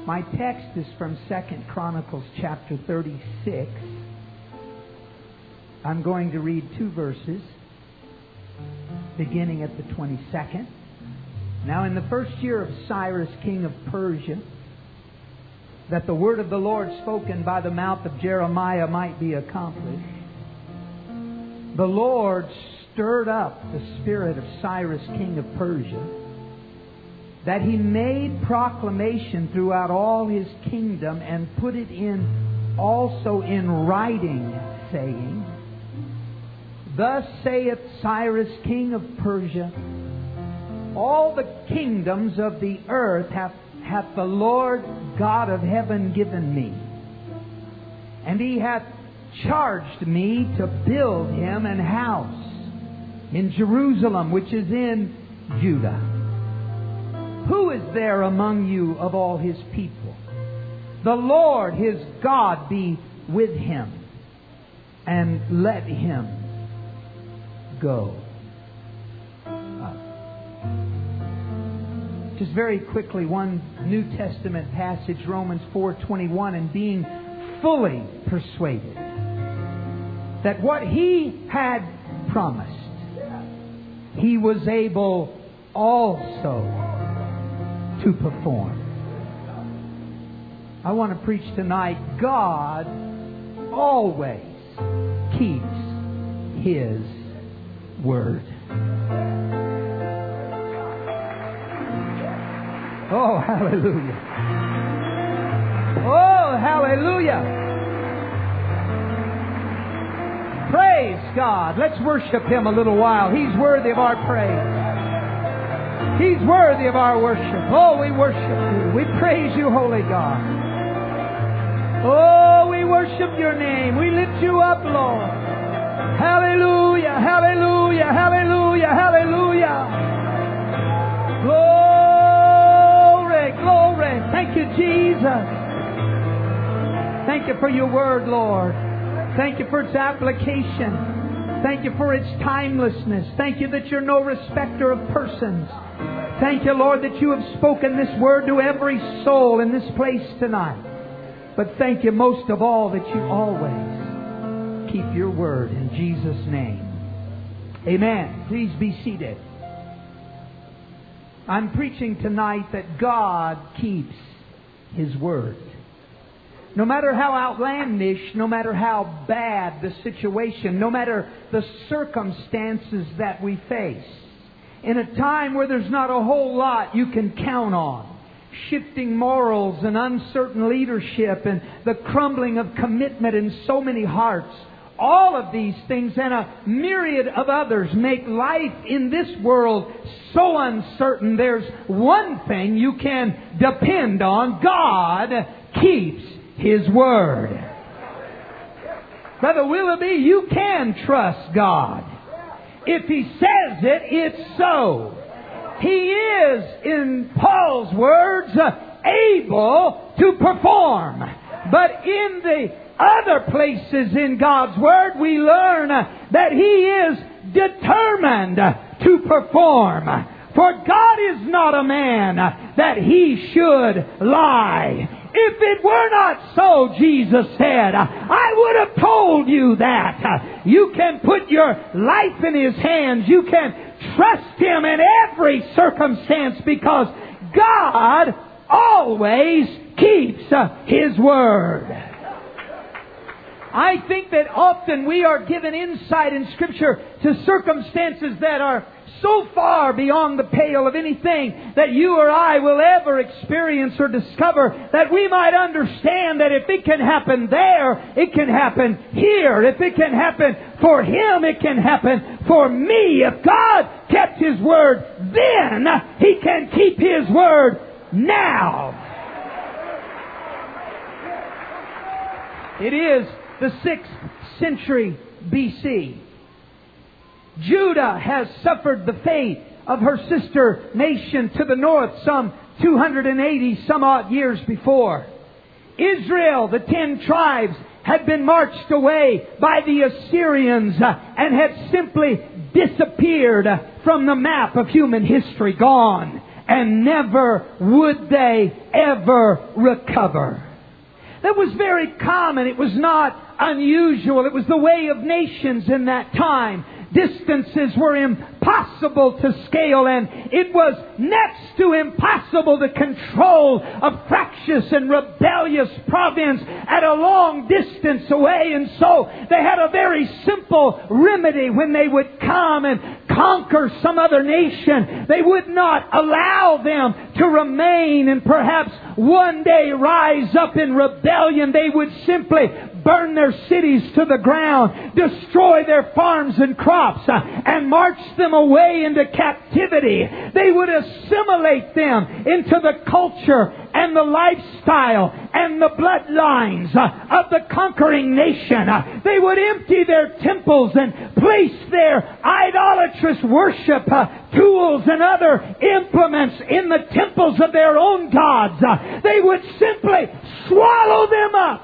My text is from 2 Chronicles chapter 36. I'm going to read 2 verses, beginning at the 22nd. Now in the first year of Cyrus, king of Persia, that the word of the Lord spoken by the mouth of Jeremiah might be accomplished, the Lord stirred up the spirit of Cyrus, king of Persia, that he made proclamation throughout all his kingdom and put it in also in writing, saying, Thus saith Cyrus, king of Persia, all the kingdoms of the earth hath the Lord God of heaven given me. And He hath charged me to build Him an house in Jerusalem, which is in Judah. Who is there among you of all His people? The Lord His God be with him, and let him go up. Just very quickly, one New Testament passage, Romans 4:21, and being fully persuaded that what He had promised, He was able also to perform. I want to preach tonight, God always keeps His word. Oh, hallelujah. Oh, hallelujah. Praise God. Let's worship Him a little while. He's worthy of our praise. He's worthy of our worship. Oh, we worship You. We praise You, holy God. Oh, we worship Your name. We lift You up, Lord. Hallelujah, hallelujah, hallelujah, hallelujah. Glory, glory. Thank You, Jesus. Thank You for Your word, Lord. Thank You for its application. Thank You for its timelessness. Thank You that You're no respecter of persons. Thank You, Lord, that You have spoken this word to every soul in this place tonight. But thank You most of all that You always keep Your word, in Jesus' name. Amen. Please be seated. I'm preaching tonight that God keeps His word. No matter how outlandish, no matter how bad the situation, no matter the circumstances that we face, in a time where there's not a whole lot you can count on, shifting morals and uncertain leadership and the crumbling of commitment in so many hearts, all of these things and a myriad of others make life in this world so uncertain. There's one thing you can depend on. God keeps His word. Brother Willoughby, you can trust God. If He says it, it's so. He is, in Paul's words, able to perform. But in the other places in God's Word, we learn that He is determined to perform. For God is not a man that He should lie. If it were not so, Jesus said, I would have told you that. You can put your life in His hands. You can trust Him in every circumstance because God always keeps His word. I think that often we are given insight in Scripture to circumstances that are so far beyond the pale of anything that you or I will ever experience or discover, that we might understand that if it can happen there, it can happen here. If it can happen for him, it can happen for me. If God kept His word then, He can keep His word now. It is the 6th century BC. Judah has suffered the fate of her sister nation to the north some 280 some odd years before. Israel, the 10 tribes, had been marched away by the Assyrians and had simply disappeared from the map of human history, gone. and never would they ever recover. That was very common. It was not unusual. It was the way of nations in that time. Distances were impossible to scale, and it was next to impossible to control a fractious and rebellious province at a long distance away. And so they had a very simple remedy when they would come and conquer some other nation. They would not allow them to remain and perhaps one day rise up in rebellion. They would simply burn their cities to the ground, destroy their farms and crops, and march them away into captivity. They would assimilate them into the culture and the lifestyle and the bloodlines of the conquering nation. They would empty their temples and place their idolatrous worship tools and other implements in the temples of their own gods. They would simply swallow them up.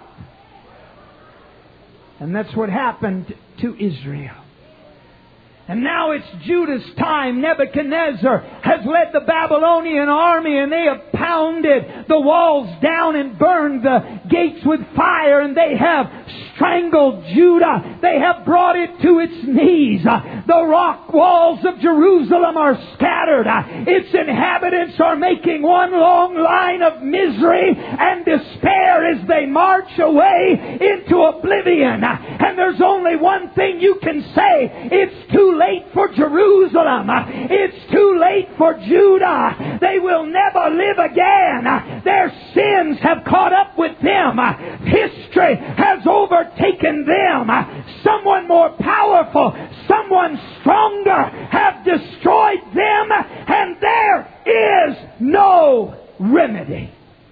And that's what happened to Israel. And now it's Judah's time. Nebuchadnezzar has led the Babylonian army, and they have pounded the walls down and burned the gates with fire, and they have strangled Judah. They have brought it to its knees. The rock walls of Jerusalem are scattered. Its inhabitants are making one long line of misery and despair as they march away into oblivion. And there's only one thing you can say. It's too late for Jerusalem. It's too late for Judah. They will never live again. Their sins have caught up with them. History has overtaken them. Someone more powerful, someone stronger have destroyed them, and there is no remedy.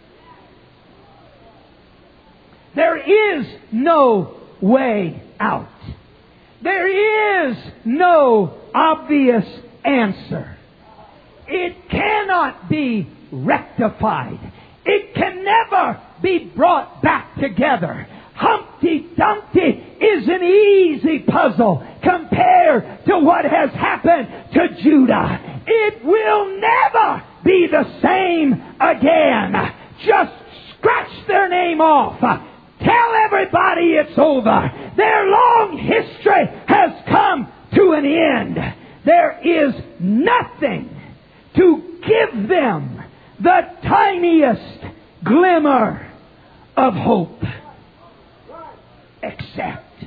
There is no way out. There is no obvious answer. It cannot be rectified. It can never be brought back together. Humpty Dumpty is an easy puzzle compared to what has happened to Judah. It will never be the same again. Just scratch their name off. Tell everybody it's over. Their long history has come to an end. There is nothing to give them the tiniest glimmer of hope except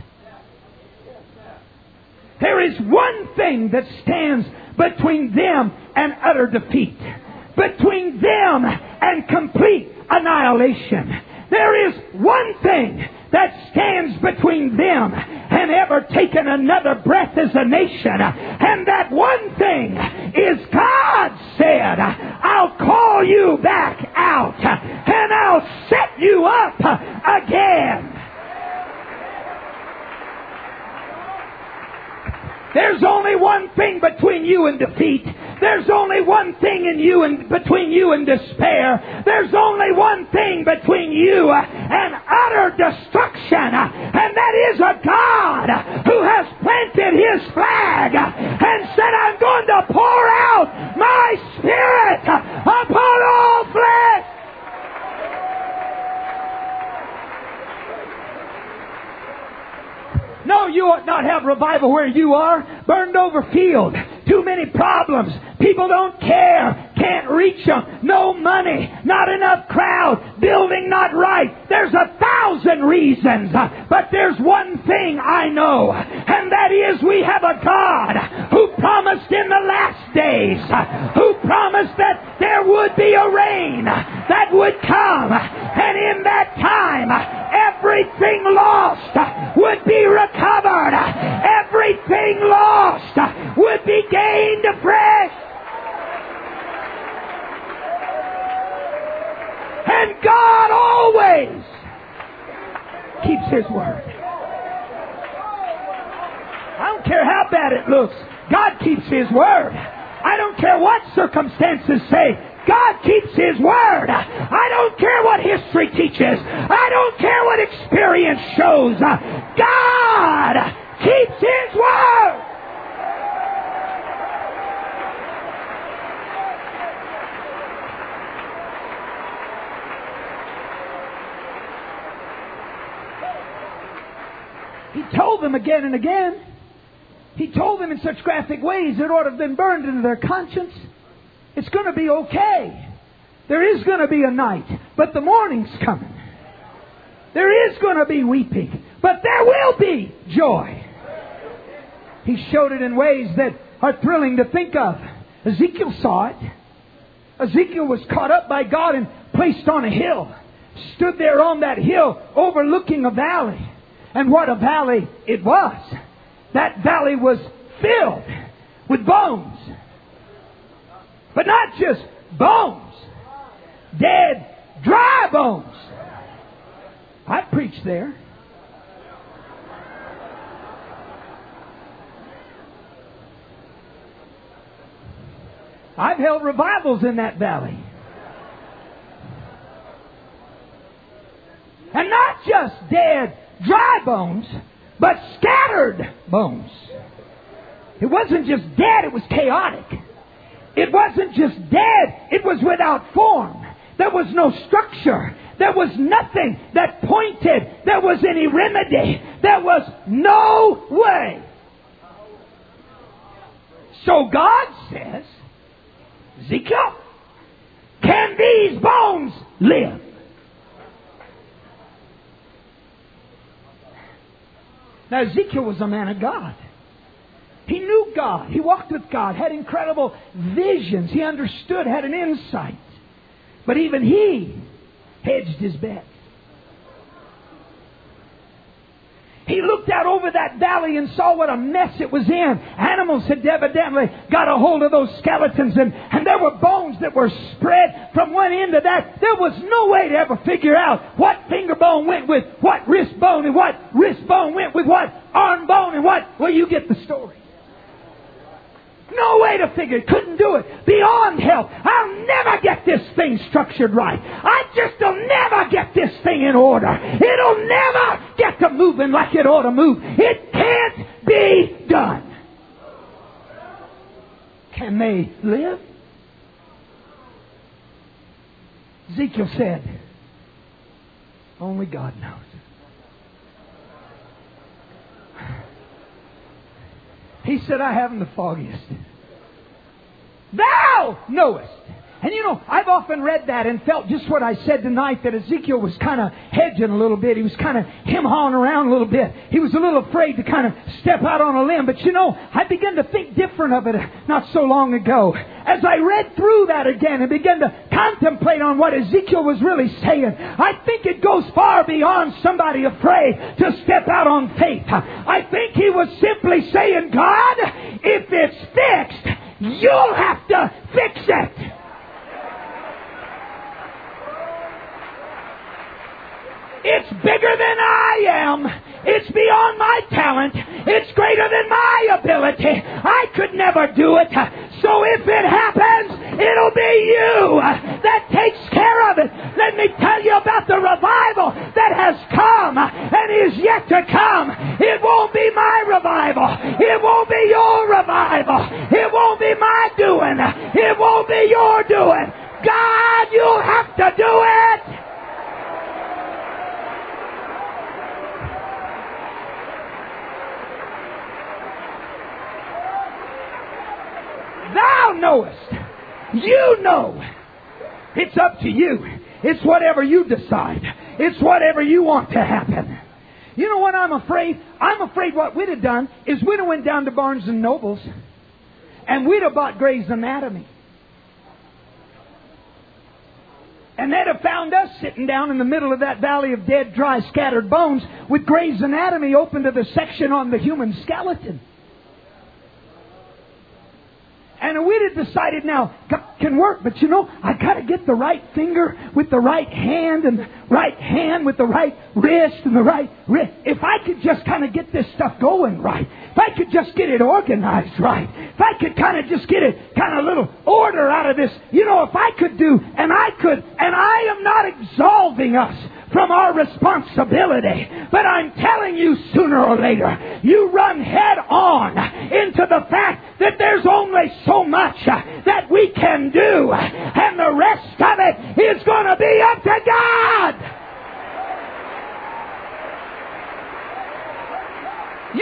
there is one thing that stands between them and utter defeat, between them and complete annihilation. There is one thing that stands between them and ever taking another breath as a nation. And that one thing is God said, I'll call you back out and I'll set you up again. There's only one thing between you and defeat. There's only one thing between you and despair. There's only one thing between you and utter destruction. And that is a God who has planted His flag and said, I'm going to pour out my Spirit upon all flesh. No, you ought not have revival where you are. Burned over field. Too many problems. People don't care. Can't reach them. No money. Not enough crowd. Building not right. There's 1,000 reasons. But there's one thing I know. And that is we have a God who promised in the last days. Who promised that there would be a rain that would come. And in that time, everything lost would be recovered. Everything lost would be gained afresh. And God always keeps His word. I don't care how bad it looks. God keeps His word. I don't care what circumstances say. God keeps His word. I don't care what history teaches. I don't care what experience shows. God keeps His word. He told them again and again. He told them in such graphic ways it ought to have been burned into their conscience. It's going to be okay. There is going to be a night, but the morning's coming. There is going to be weeping, but there will be joy. He showed it in ways that are thrilling to think of. Ezekiel saw it. Ezekiel was caught up by God and placed on a hill. Stood there on that hill overlooking a valley. And what a valley it was. That valley was filled with bones. But not just bones. Dead, dry bones. I preached there. I've held revivals in that valley. And not just dead, dry bones, but scattered bones. It wasn't just dead, it was chaotic. It wasn't just dead, it was without form. There was no structure. There was nothing that pointed. There was any remedy. There was no way. So God says, Ezekiel, can these bones live? Now Ezekiel was a man of God. He knew God. He walked with God, had incredible visions. He understood, had an insight. But even he hedged his bet. He looked out over that valley and saw what a mess it was in. Animals had evidently got a hold of those skeletons, and there were bones that were spread from one end to that. There was no way to ever figure out what finger bone went with what wrist bone, and what wrist bone went with what arm bone, and what... Well, you get the story. No way to figure it. Couldn't do it. Beyond help. I'll never get this thing structured right. I just will never get this thing in order. It'll never get to moving like it ought to move. It can't be done. Can they live? Ezekiel said, only God knows. He said, I haven't the foggiest. Thou knowest. And you know, I've often read that and felt just what I said tonight, that Ezekiel was kind of hedging a little bit. He was kind of hem-hawing around a little bit. He was a little afraid to kind of step out on a limb. But you know, I began to think different of it not so long ago. As I read through that again and began to contemplate on what Ezekiel was really saying, I think it goes far beyond somebody afraid to step out on faith. I think he was simply saying, God, if it's fixed, you'll have to fix it. It's bigger than I am. It's beyond my talent. It's greater than my ability. I could never do it. So if it happens, it'll be you that takes care of it. Let me tell you about the revival that has come and is yet to come. It won't be my revival. It won't be your revival. It won't be my doing. It won't be your doing. God, you'll have to do it. Thou knowest. You know. It's up to you. It's whatever you decide. It's whatever you want to happen. You know what I'm afraid? I'm afraid what we'd have done is we'd have went down to Barnes and Nobles and we'd have bought Gray's Anatomy. And they'd have found us sitting down in the middle of that valley of dead, dry, scattered bones with Gray's Anatomy open to the section on the human skeleton. And we'd have decided now, God can work, but you know, I got to get the right finger with the right hand, and the right hand with the right wrist, and the right wrist. If I could just kind of get this stuff going right, if I could just get it organized right, if I could kind of just get it kind of a little order out of this, you know, if I could do, and I am not absolving us from our responsibility. But I'm telling you, sooner or later, you run head on into the fact that there's only so much that we can do, and the rest of it is going to be up to God.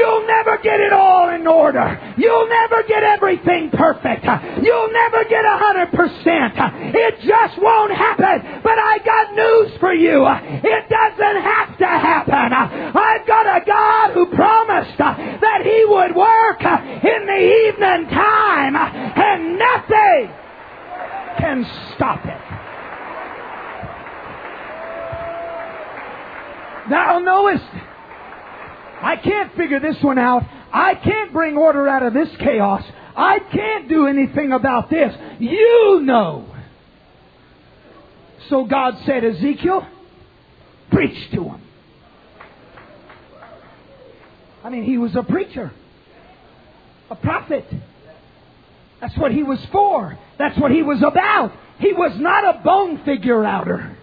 You'll never get it all in order. You'll never get everything perfect. You'll never get 100%. It just won't happen. But I got news for you. It doesn't have to happen. I've got a God who promised that He would work in the evening time, and nothing can stop it. Thou knowest, I can't figure this one out. I can't bring order out of this chaos. I can't do anything about this. You know. So God said, Ezekiel, preach to him. I mean, he was a preacher, a prophet. That's what he was for. That's what he was about. He was not a bone figure outer.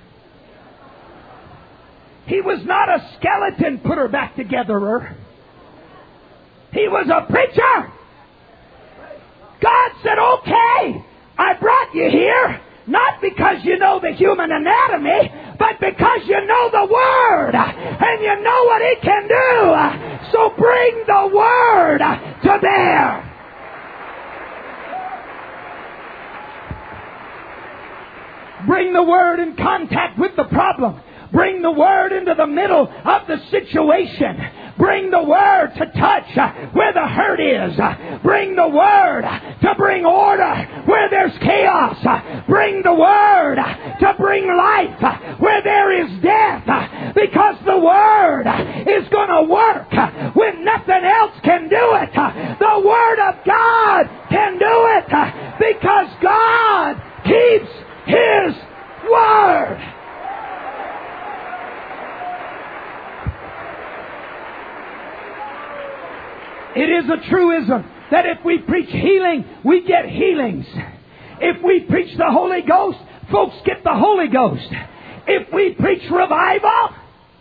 He was not a skeleton putter back togetherer. He was a preacher. God said, okay, I brought you here, not because you know the human anatomy, but because you know the Word, and you know what it can do. So bring the Word to bear. Bring the Word in contact with the problem. Bring the Word into the middle of the situation. Bring the Word to touch where the hurt is. Bring the Word to bring order where there's chaos. Bring the Word to bring life where there is death. Because the Word is going to work when nothing else can do it. The Word of God can do it because God keeps His Word. It is a truism that if we preach healing, we get healings. If we preach the Holy Ghost, folks get the Holy Ghost. If we preach revival,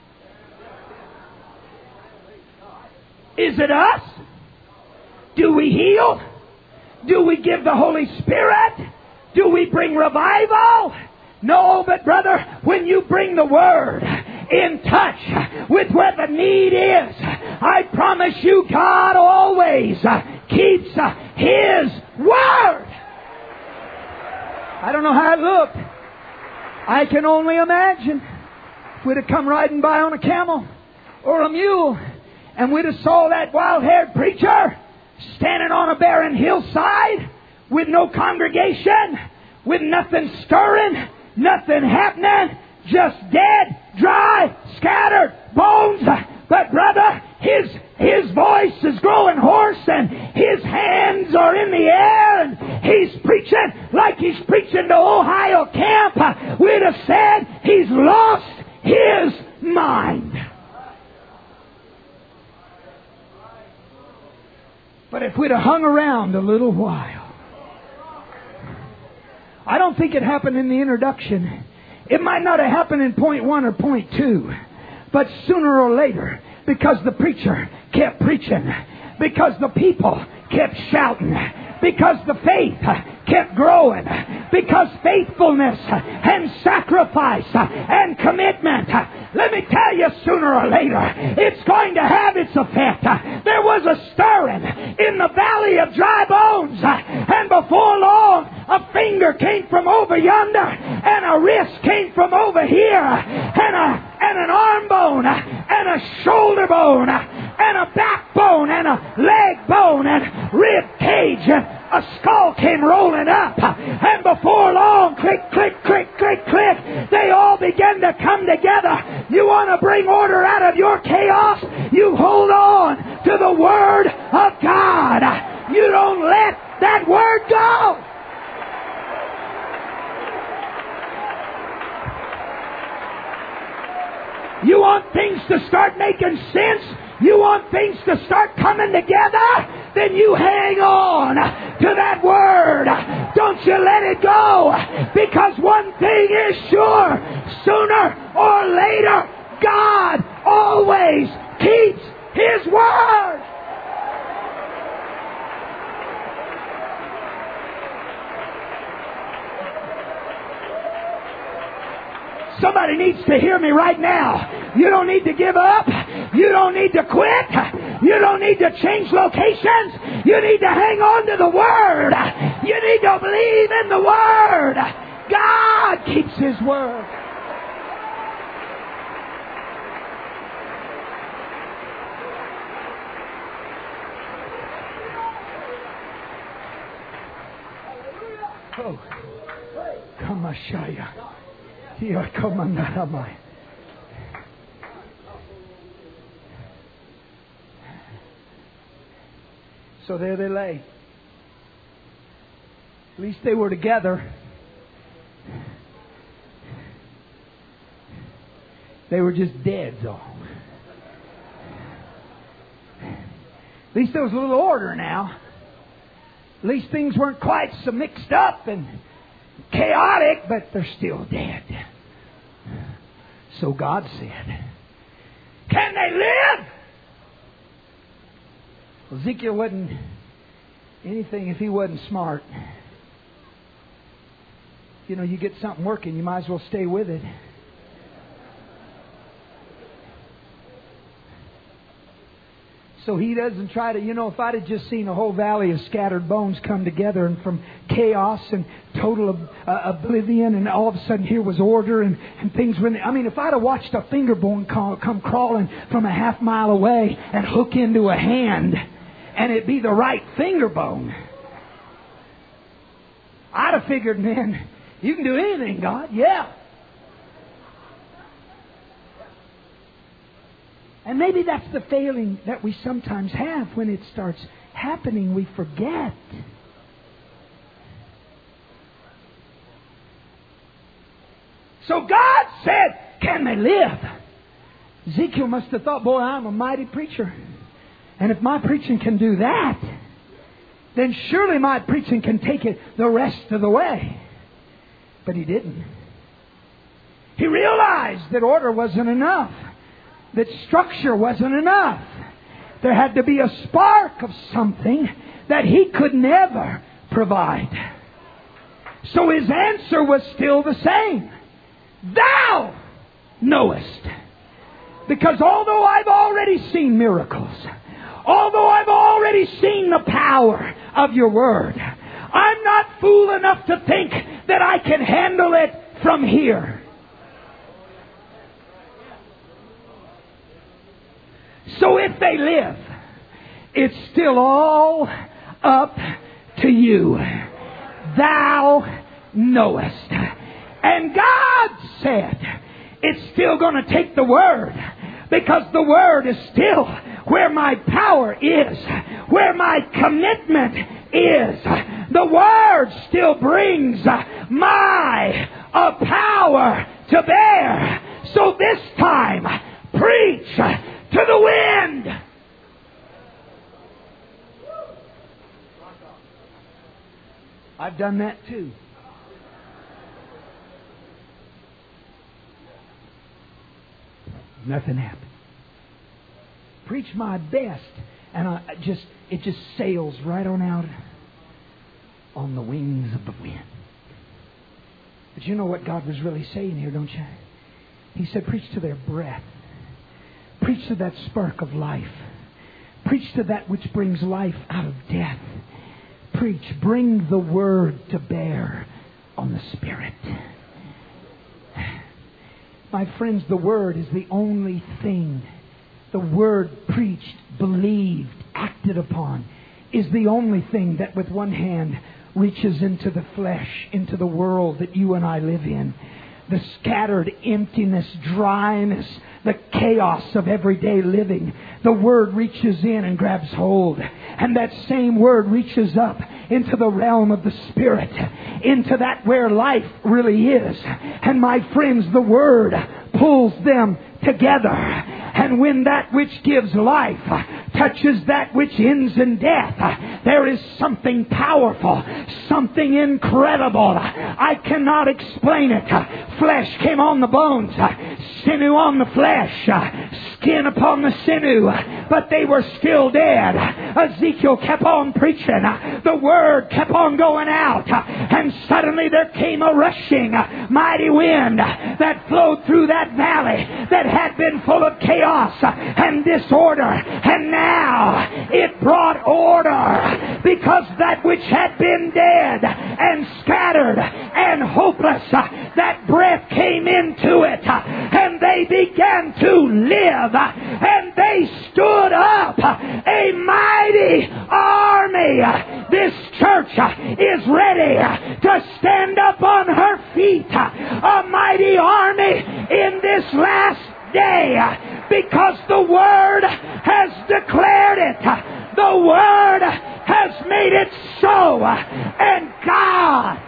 is it us? Do we heal? Do we give the Holy Spirit? Do we bring revival? No, but brother, when you bring the Word in touch with where the need is, I promise you God always keeps His Word. I don't know how it looked. I can only imagine if we'd have come riding by on a camel or a mule and we'd have saw that wild-haired preacher standing on a barren hillside with no congregation, with nothing stirring, nothing happening, just dead, dry, scattered bones. But brother, his voice is growing hoarse and his hands are in the air and he's preaching like he's preaching to Ohio camp. We'd have said he's lost his mind. But if we'd have hung around a little while, I don't think it happened in the introduction. It might not have happened in point 1 or point 2. But sooner or later, because the preacher kept preaching, because the people kept shouting, because the faith kept growing, because faithfulness and sacrifice and commitment, let me tell you, sooner or later, it's going to have its effect. There was a stirring in the valley of dry bones, and before long, a finger came from over yonder, and a wrist came from over here, and an arm bone, and a shoulder bone, and a backbone, and a leg bone, and rib cage, and a skull came rolling up. And before long, click, click, click, click, click, they all began to come together. You want to bring order out of your chaos? You hold on to the Word of God. You don't let that Word go. You want things to start making sense? You want things to start coming together? Then you hang on to that Word. Don't you let it go. Because one thing is sure. Sooner or later, God always keeps His Word. Somebody needs to hear me right now. You don't need to give up. You don't need to quit. You don't need to change locations. You need to hang on to the Word. You need to believe in the Word. God keeps His Word. Oh, Kamashaya. Here, Komandaramai. So there they lay. At least they were together. They were just dead, though. At least there was a little order now. At least things weren't quite so mixed up and chaotic, but they're still dead. So God said, can they live? Well, Ezekiel wasn't anything if he wasn't smart. You know, you get something working, you might as well stay with it. So he doesn't try to, if I'd have just seen a whole valley of scattered bones come together and from chaos and total oblivion, and all of a sudden here was order and things were... if I'd have watched a finger bone come crawling from a half mile away and hook into a hand, and it be the right finger bone, I'd have figured, man, you can do anything, God. Yeah. And maybe that's the failing that we sometimes have. When it starts happening, we forget. So God said, can they live? Ezekiel must have thought, boy, I'm a mighty preacher. And if my preaching can do that, then surely my preaching can take it the rest of the way. But he didn't. He realized that order wasn't enough. That structure wasn't enough. There had to be a spark of something that he could never provide. So his answer was still the same. Thou knowest. Because although I've already seen miracles, although I've already seen the power of your word, I'm not fool enough to think that I can handle it from here. So if they live, it's still all up to you. Thou knowest. And God said, it's still going to take the Word, because the Word is still where my power is, where my commitment is. The Word still brings my power to bear. So this time, preach to the wind. I've done that too. Nothing happened. Preach my best, and it just sails right on out on the wings of the wind. But you know what God was really saying here, don't you? He said, preach to their breath. Preach to that spark of life. Preach to that which brings life out of death. Preach. Bring the Word to bear on the Spirit. My friends, the Word is the only thing. The Word preached, believed, acted upon is the only thing that with one hand reaches into the flesh, into the world that you and I live in. The scattered emptiness, dryness, the chaos of everyday living. The Word reaches in and grabs hold. And that same Word reaches up into the realm of the Spirit, into that where life really is. And my friends, the Word pulls them together. And when that which gives life touches that which ends in death, there is something powerful, something incredible. I cannot explain it. Flesh came on the bones, sinew on the flesh, skin upon the sinew, but they were still dead. Ezekiel kept on preaching. The Word kept on going out, and suddenly there came a rushing mighty wind that flowed through that valley that had been full of chaos and disorder. And now order, because that which had been dead and scattered and hopeless, that breath came into it, and they began to live, and they stood up, a mighty army. This church is ready to stand up on her feet, a mighty army in this last day, because the Word has declared it. The Word has made it so. And God,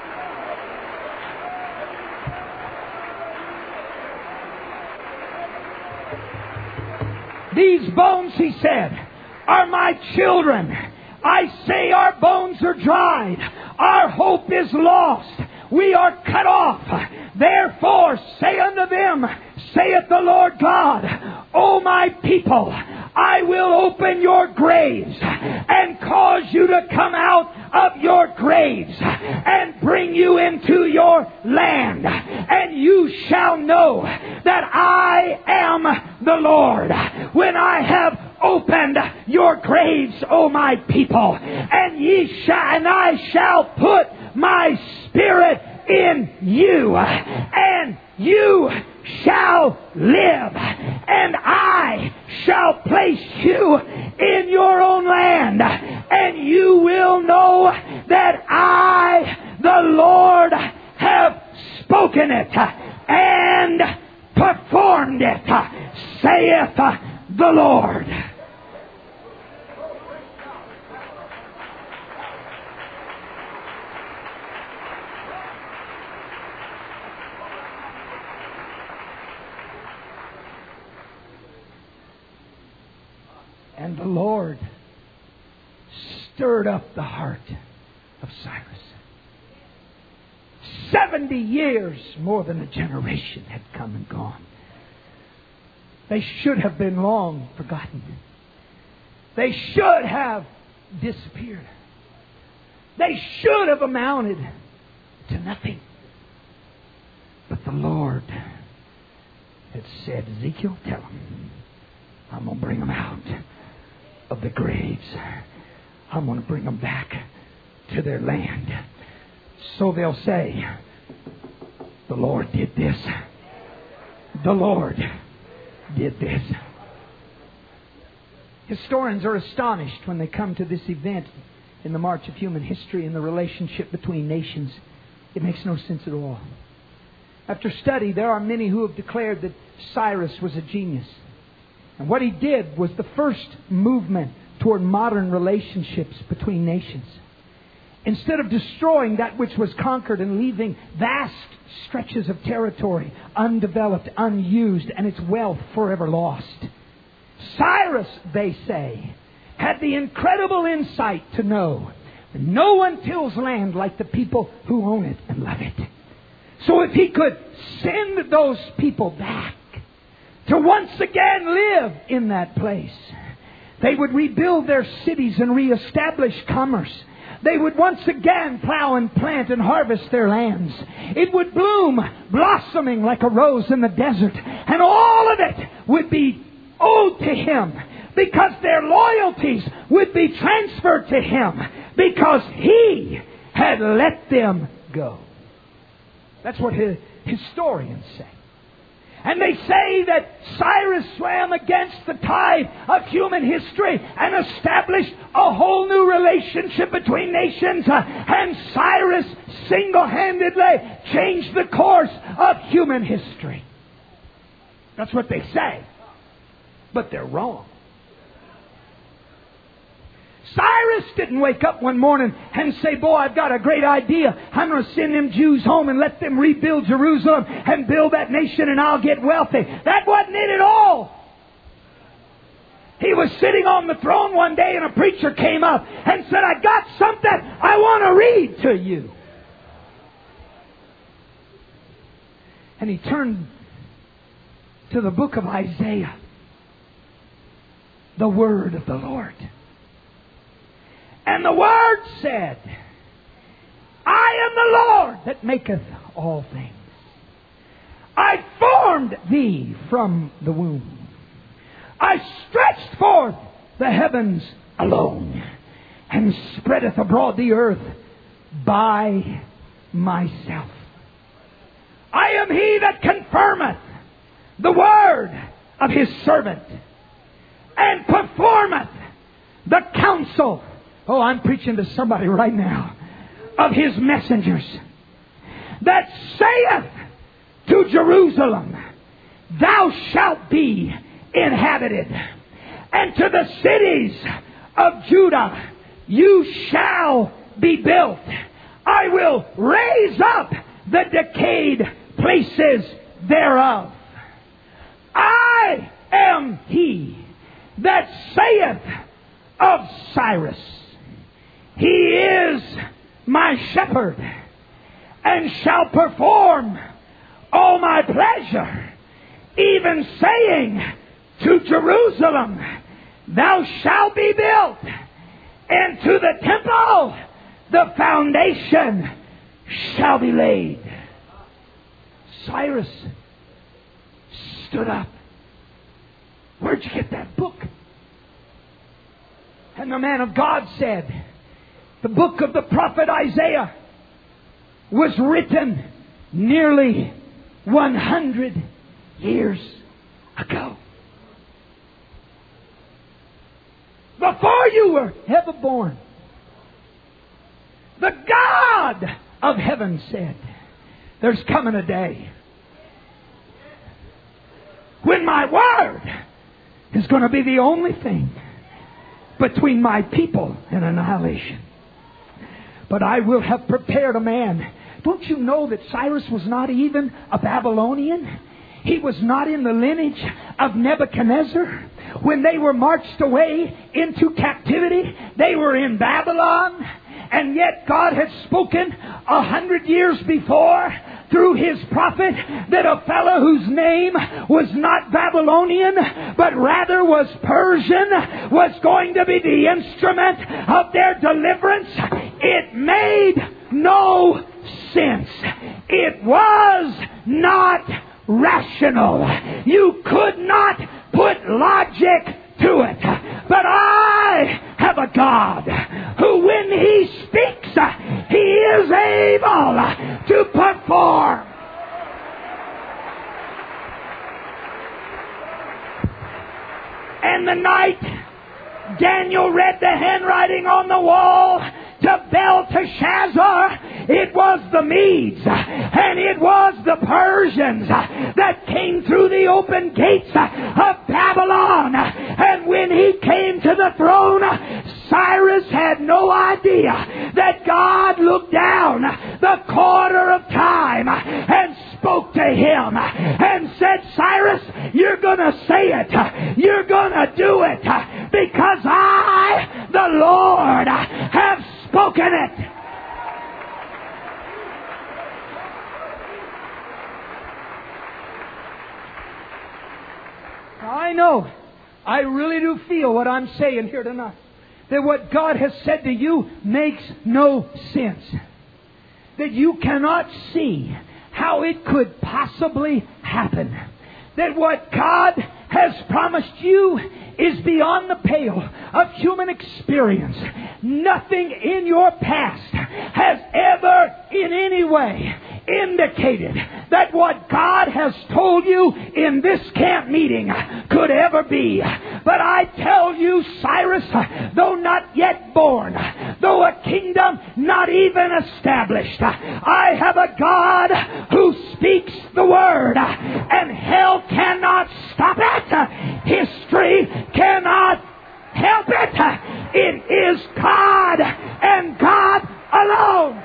these bones, he said, are my children. I say our bones are dried. Our hope is lost. We are cut off. Therefore, say unto them, saith the Lord God, O my people, I will open your graves and cause you to come out of your graves and bring you into your land. And you shall know that I am the Lord when I have opened your graves, O my people, and I shall put my Spirit in you, and you shall live, and I shall place you in your own land, and you will know that I, the Lord, have spoken it and performed it, saith the Lord. And the Lord stirred up the heart of Cyrus. 70 years, more than a generation, had come and gone. They should have been long forgotten. They should have disappeared. They should have amounted to nothing. But the Lord had said, Ezekiel, tell them, I'm going to bring them out of the graves. I'm going to bring them back to their land. So they'll say, the Lord did this. The Lord did this. Historians are astonished when they come to this event in the march of human history and the relationship between nations. It makes no sense at all. After study, there are many who have declared that Cyrus was a genius. And what he did was the first movement toward modern relationships between nations. Instead of destroying that which was conquered and leaving vast stretches of territory undeveloped, unused, and its wealth forever lost, Cyrus, they say, had the incredible insight to know that no one tills land like the people who own it and love it. So if he could send those people back to once again live in that place, they would rebuild their cities and reestablish commerce. They would once again plow and plant and harvest their lands. It would bloom, blossoming like a rose in the desert. And all of it would be owed to him, because their loyalties would be transferred to him, because he had let them go. That's what historians say. And they say that Cyrus swam against the tide of human history and established a whole new relationship between nations. And Cyrus single-handedly changed the course of human history. That's what they say. But they're wrong. Cyrus didn't wake up one morning and say, boy, I've got a great idea. I'm going to send them Jews home and let them rebuild Jerusalem and build that nation, and I'll get wealthy. That wasn't it at all. He was sitting on the throne one day, and a preacher came up and said, I got something I want to read to you. And he turned to the book of Isaiah, the word of the Lord. And the Word said, I am the Lord that maketh all things. I formed thee from the womb. I stretched forth the heavens alone, and spreadeth abroad the earth by myself. I am he that confirmeth the word of his servant, and performeth the counsel, oh, I'm preaching to somebody right now, of his messengers, that saith to Jerusalem, thou shalt be inhabited, and to the cities of Judah, you shall be built. I will raise up the decayed places thereof. I am he that saith of Cyrus, he is my shepherd, and shall perform all my pleasure, even saying to Jerusalem, thou shalt be built, and to the temple the foundation shall be laid. Cyrus stood up. Where'd you get that book? And the man of God said, the book of the prophet Isaiah was written nearly 100 years ago. Before you were ever born, the God of heaven said, there's coming a day when my word is going to be the only thing between my people and annihilation. But I will have prepared a man. Don't you know that Cyrus was not even a Babylonian? He was not in the lineage of Nebuchadnezzar. When they were marched away into captivity, they were in Babylon. And yet God had spoken 100 years before through his prophet that a fellow whose name was not Babylonian but rather was Persian was going to be the instrument of their deliverance. It made no sense. It was not rational. You could not put logic to it. But I have a God who, when he speaks, he is able to perform. And the night Daniel read the handwriting on the wall to Belteshazzar, it was the Medes and it was the Persians that came through the open gates of Babylon. And when he came to the throne, Cyrus had no idea that God looked down the corner of time and spoke to him and said, Cyrus, you're going to say it. You're going to do it because I, the Lord, have spoken it. I know, I really do feel what I'm saying here tonight. That what God has said to you makes no sense. That you cannot see how it could possibly happen. That what God has promised you is beyond the pale of human experience. Nothing in your past has ever in any way indicated that what God has told you in this camp meeting could ever be. But I tell you, Cyrus, though not yet born, though a kingdom not even established, I have a God who speaks the word, and hell cannot stop it. History cannot help it. It is God and God alone.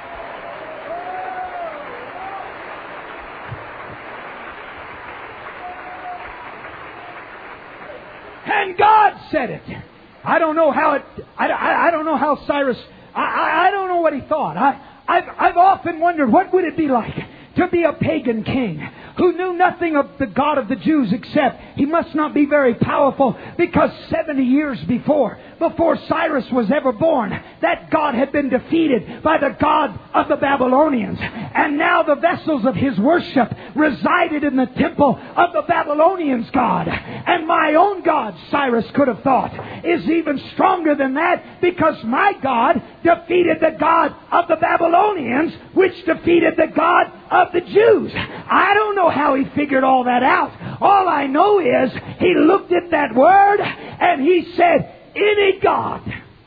And God said it. I don't know how I don't know how Cyrus, I don't know what he thought. I've often wondered what would it be like to be a pagan king who knew nothing of the God of the Jews except he must not be very powerful, because 70 years before Cyrus was ever born, that God had been defeated by the God of the Babylonians. And now the vessels of his worship resided in the temple of the Babylonians' God. And my own God, Cyrus could have thought, is even stronger than that, because my God defeated the God of the Babylonians, which defeated the God of the Jews. I don't know how he figured all that out. All I know is he looked at that word and he said, any God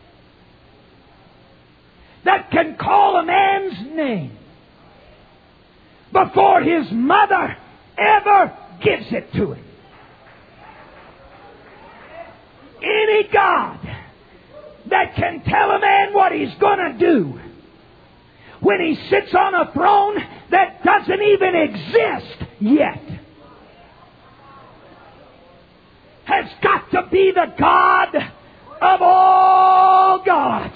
that can call a man's name before his mother ever gives it to him. Any God that can tell a man what he's going to do when he sits on a throne that doesn't even exist yet has got to be the God of all gods.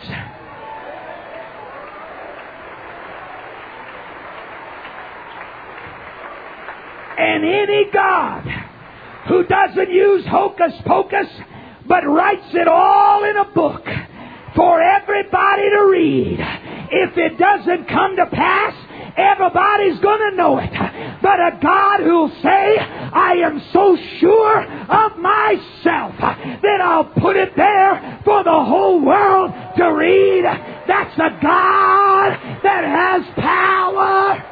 And any God who doesn't use hocus pocus but writes it all in a book for everybody to read, if it doesn't come to pass, everybody's going to know it. But a God who'll say, I am so sure of myself that I'll put it there for the whole world to read, that's a God that has power.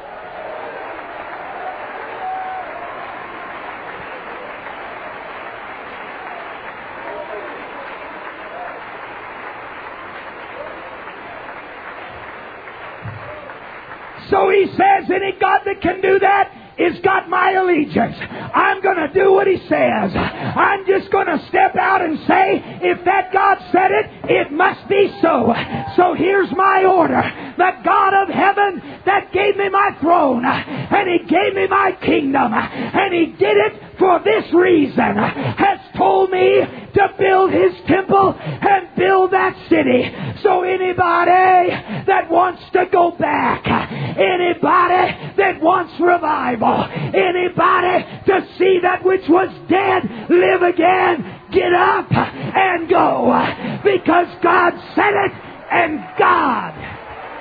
So he says, any God that can do that is got my allegiance. I'm going to do what he says. I'm just going to step out and say, if that God said it, it must be so. So here's my order. The God of heaven that gave me my throne, and he gave me my kingdom, and he did it for this reason, has told me to build his temple and build that city. So anybody that wants to go back, anybody that wants revival, anybody to see that which was dead live again, get up and go, because God said it, and God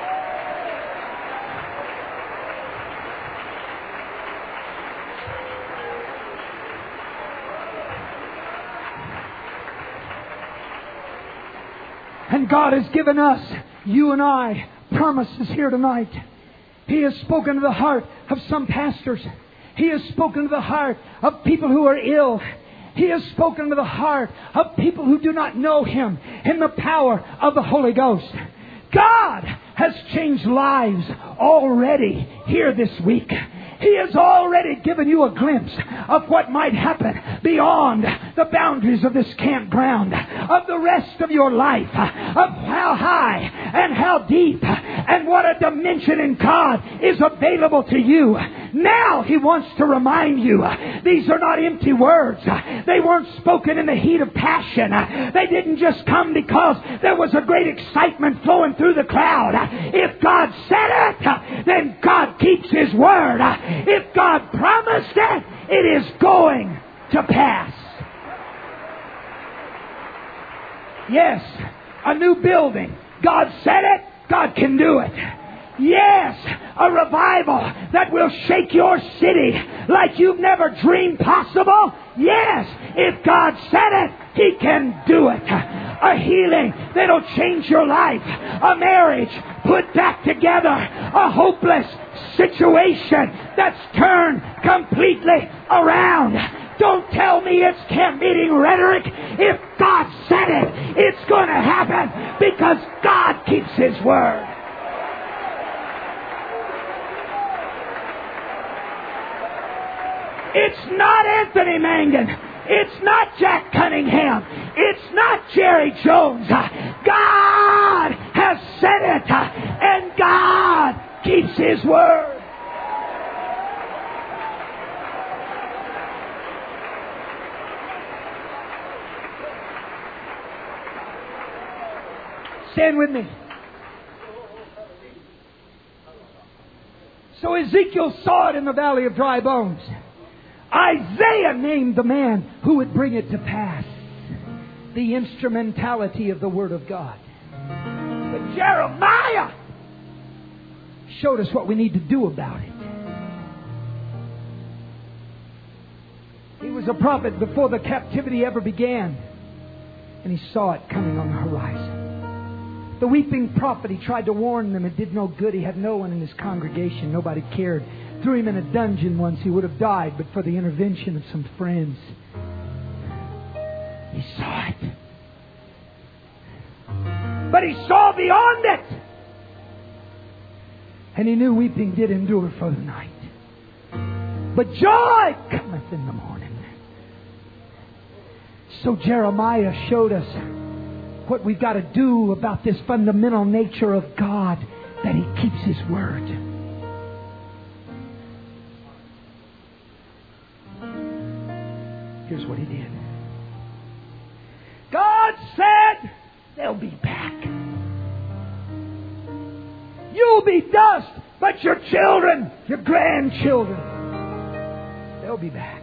has given us, you and I, promises here tonight. He has spoken to the heart of some pastors. He has spoken to the heart of people who are ill. He has spoken to the heart of people who do not know Him in the power of the Holy Ghost. God has changed lives already here this week. He has already given you a glimpse of what might happen beyond the boundaries of this campground, of the rest of your life, of how high and how deep and what a dimension in God is available to you. Now He wants to remind you, these are not empty words. They weren't spoken in the heat of passion. They didn't just come because there was a great excitement flowing through the crowd. If God said it, then God keeps His word. If God promised it, it is going to pass. Yes, a new building. God said it, God can do it. Yes, a revival that will shake your city like you've never dreamed possible. Yes, if God said it, He can do it. A healing that'll change your life. A marriage put back together. A hopeless situation that's turned completely around. Don't tell me it's camp meeting rhetoric. If God said it, it's going to happen, because God keeps His word. It's not Anthony Mangan. It's not Jack Cunningham. It's not Jerry Jones. God has said it, and God keeps His word. Stand with me. So Ezekiel saw it in the valley of dry bones. Isaiah named the man who would bring it to pass. The instrumentality of the Word of God. But Jeremiah showed us what we need to do about it. He was a prophet before the captivity ever began. And he saw it coming on the horizon. The weeping prophet, he tried to warn them. It did no good. He had no one in his congregation. Nobody cared. Threw him in a dungeon once. He would have died, but for the intervention of some friends. He saw it. But he saw beyond it. And he knew weeping did endure for the night. But joy cometh in the morning. So Jeremiah showed us what we've got to do about this fundamental nature of God, that He keeps His word. Here's what He did. God said, they'll be back. You'll be dust, but your children, your grandchildren, they'll be back.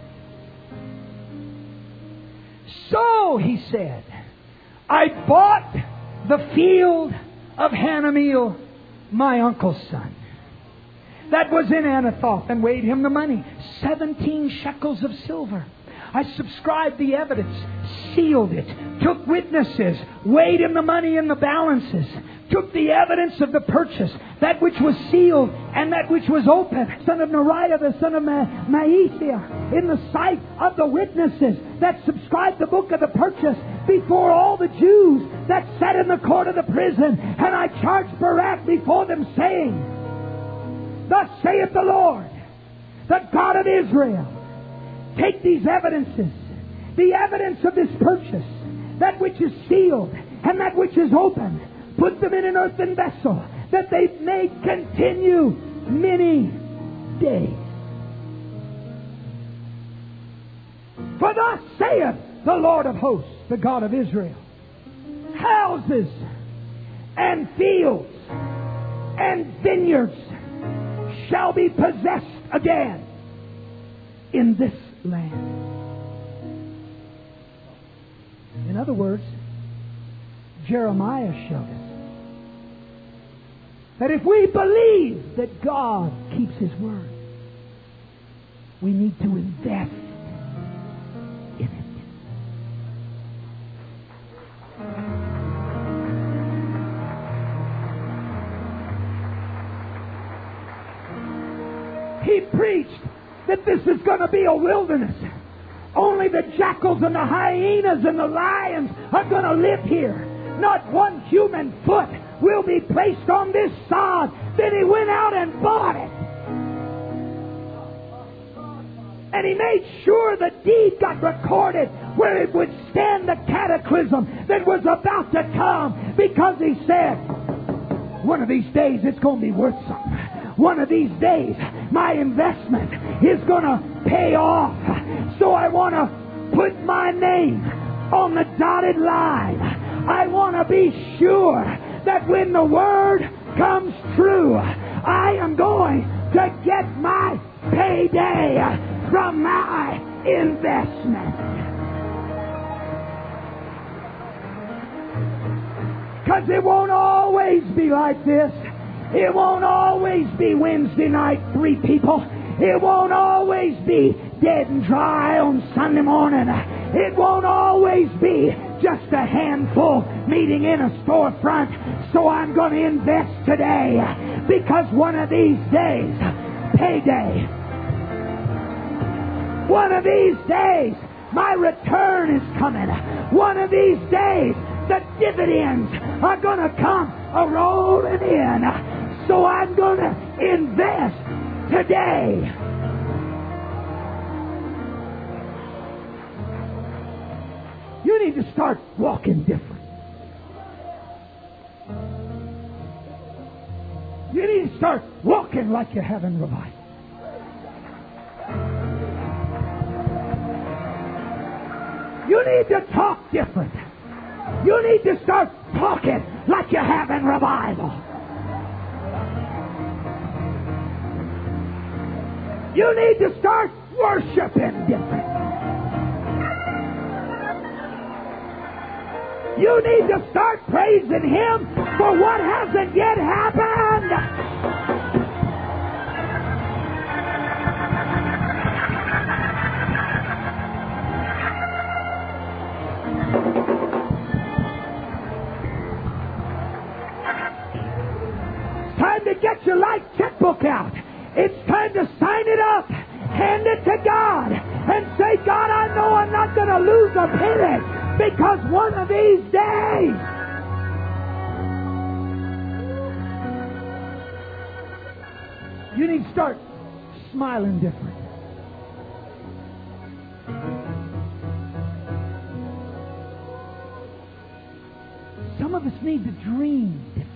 So, He said, I bought the field of Hanameel, my uncle's son, that was in Anathoth, and weighed him the money, 17 shekels of silver. I subscribed the evidence, sealed it, took witnesses, weighed him the money in the balances, took the evidence of the purchase, that which was sealed and that which was open, son of Neriah, the son of Maaseiah, in the sight of the witnesses that subscribed the book of the purchase before all the Jews that sat in the court of the prison. And I charged Barak before them, saying, Thus saith the Lord, the God of Israel, take these evidences, the evidence of this purchase, that which is sealed and that which is open, put them in an earthen vessel, that they may continue many days. For thus saith the Lord of hosts, the God of Israel, houses and fields and vineyards shall be possessed again in this land. In other words, Jeremiah showed us that if we believe that God keeps His word, we need to invest in it. He preached that this is going to be a wilderness. Only the jackals and the hyenas and the lions are going to live here. Not one human foot will be placed on this sod. Then he went out and bought it. And he made sure the deed got recorded where it would stand the cataclysm that was about to come. Because he said, one of these days it's going to be worth something. One of these days my investment is going to pay off. So I want to put my name on the dotted line. I want to be sure that when the word comes true, I am going to get my payday from my investment. Because it won't always be like this. It won't always be Wednesday night, 3 people. It won't always be dead and dry on Sunday morning. It won't always be just a handful meeting in a storefront. So I'm going to invest today, because one of these days, payday. One of these days, my return is coming. One of these days, the dividends are going to come a-rolling in. So I'm going to invest today. You need to start walking different. You need to start walking like you're having revival. You need to talk different. You need to start talking like you're having revival. You need to start worshiping different. You need to start praising Him for what hasn't yet happened. It's time to get your life checkbook out. It's time to sign it up, hand it to God, and say, God, I know I'm not going to lose a penny, because one of these days you need to start smiling different. Some of us need to dream different.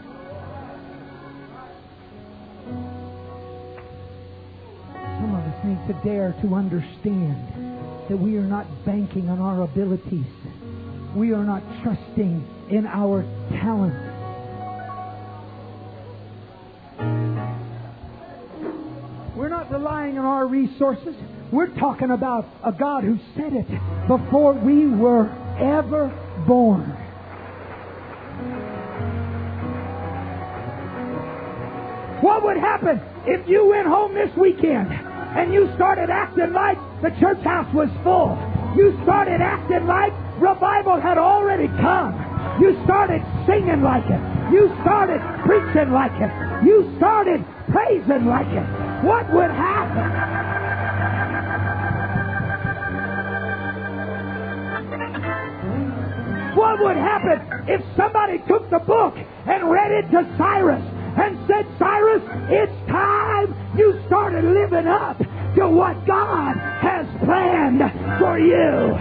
Some of us need to dare to understand that we are not banking on our abilities. We are not trusting in our talent. We're not relying on our resources. We're talking about a God who said it before we were ever born. What would happen if you went home this weekend and you started acting like the church house was full? You started acting like revival had already come. You started singing like it. You started preaching like it. You started praising like it. What would happen? What would happen if somebody took the book and read it to Cyrus and said, Cyrus, it's time you started living up to what God has planned for you?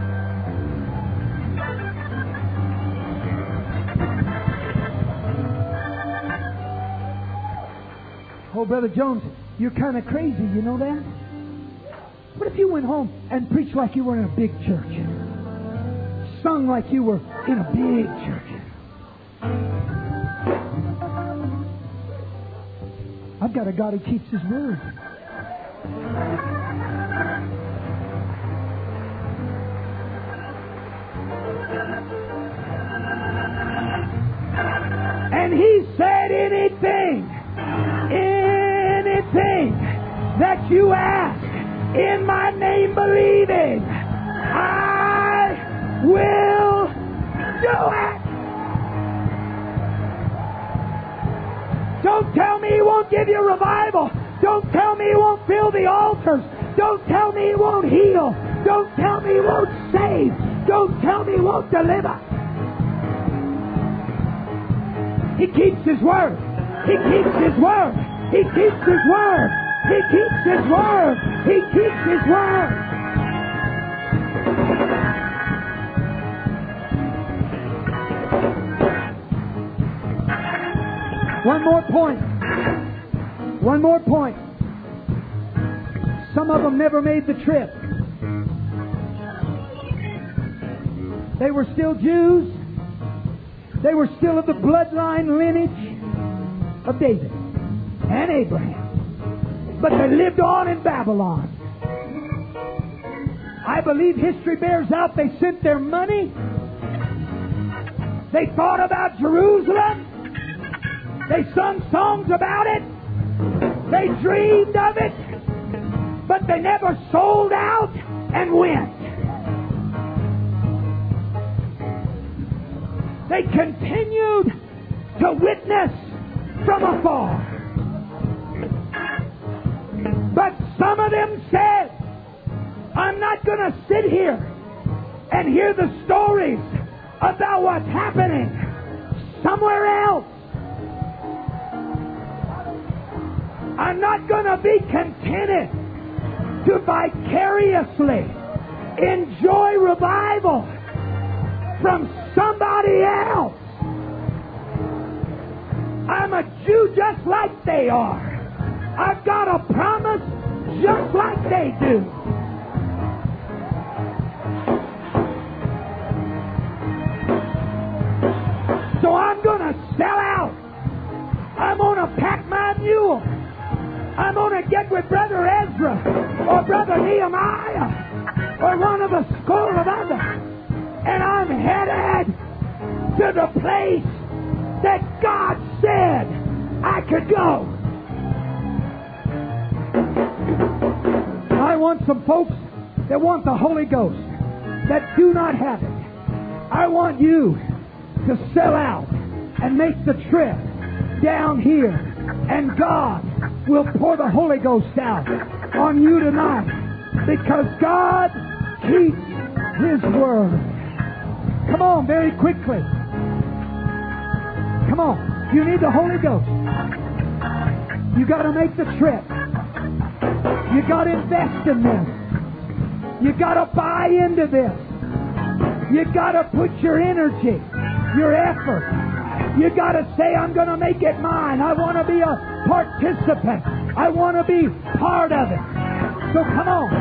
Oh, Brother Jones, you're kind of crazy, you know that? What if you went home and preached like you were in a big church? Sung like you were in a big church? I've got a God who keeps His word. And He said, anything that you ask in my name believing, I will do it. Don't tell me He won't give you revival. Don't tell me He won't fill the altars. Don't tell me He won't heal. Don't tell me He won't save. Don't tell me He won't deliver. He keeps His word. He keeps His word. He keeps His word. He keeps His word. He keeps His word. One more point. One more point. Some of them never made the trip. They were still Jews. They were still of the bloodline lineage of David and Abraham. But they lived on in Babylon. I believe history bears out they sent their money. They thought about Jerusalem. They sung songs about it. They dreamed of it. But they never sold out and went. They continued to witness from afar. But some of them said, I'm not going to sit here and hear the stories about what's happening somewhere else. I'm not going to be contented to vicariously enjoy revival from somebody else. I'm a Jew just like they are. I've got a promise just like they do. So I'm going to sell out. I'm going to pack my mule. I'm going to get with Brother Ed to the place that God said I could go. I want some folks that want the Holy Ghost that do not have it. I want you to sell out and make the trip down here, and God will pour the Holy Ghost out on you tonight, because God keeps His word. Come on, very quickly. Come on. You need the Holy Ghost. You got to make the trip. You got to invest in this. You got to buy into this. You got to put your energy, your effort. You got to say, I'm going to make it mine. I want to be a participant. I want to be part of it. So come on.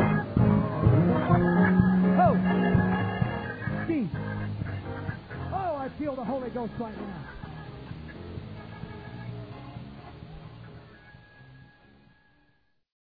Oh, Jesus. Oh, I feel the Holy Ghost right now.